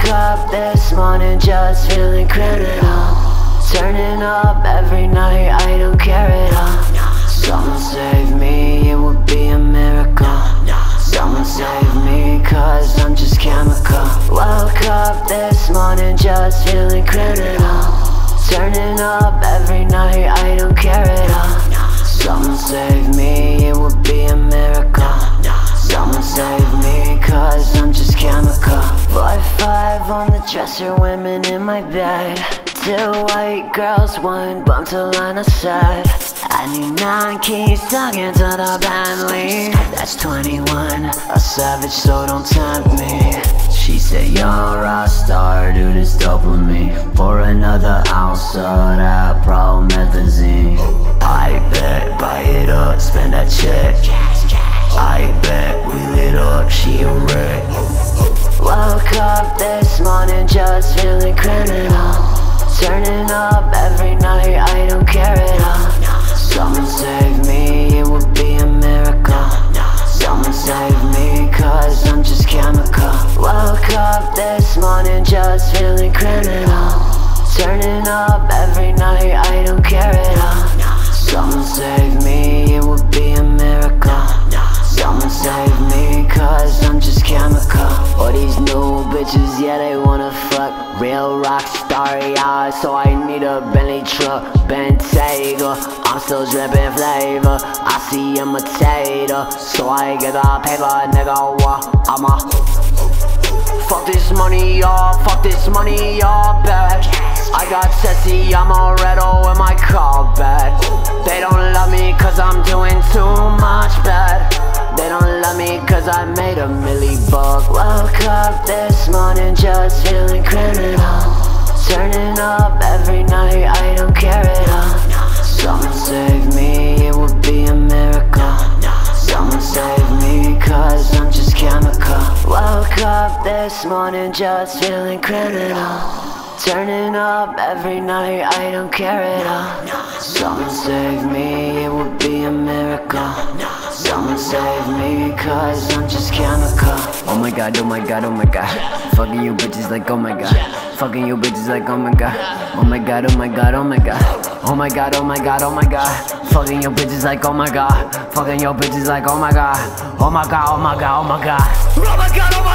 up this morning just feeling criminal. Turning up every night, I don't care at all. Someone save me, it would be a miracle. Someone save me, cause I'm just chemical. Woke up this morning just feeling criminal. Turning up every night, I don't care at all. Someone save me, it would be a miracle. Someone save me, cause I'm just chemical. 4-5 on the dresser, women in my bed. 2 white girls, 1 bump to line of sight. I need 9 keys talking to the Bentley. That's 21, a savage, so don't tempt me. She said, you're a rock star, do this dope with me. For another ounce of that promethazine. I bet, buy it up, spend that check. I bet, we lit up, she a wreck. Woke up this morning just feeling criminal. Turning up every night, I don't care at all. Someone save me, it would be a miracle. Someone save me, cause I'm just chemical. Woke up this morning just feeling criminal. Turning up every night, I don't care at all. Someone save me, it would be a miracle. Someone save me, cause I'm just chemical. All these new bitches, yeah, they wanna fuck. Real rock star, yeah, so I need a Bentley truck, Bentayga. I'm still drippin' flavor, I see imitator. So I get the paper, nigga, I'ma fuck this money, y'all, fuck this money, y'all, bad. I got sassy, I'm a Redo in my car bed. They don't love me cause I'm doing too much bad. They don't love me cause I made a $1,000,000. Woke up this morning just feeling criminal. Turning up every night, I don't care at all. Someone save me, it would be a miracle. Someone save me, cause I'm just chemical. Woke up this morning just feeling criminal. Turning up every night, I don't care at all. Someone save me, it would be a miracle. Someone save me, cause I'm just chemical. Oh my god, oh my god, oh my god. Fucking you bitches like oh my god. Fucking you bitches like oh my god. Oh my god, oh my god, oh my god. Oh my god, oh my god, oh my god. Fucking your bitches like oh my god. Fucking your bitches like oh my god. Oh my god, oh my god, oh my god. Oh my god, oh my god.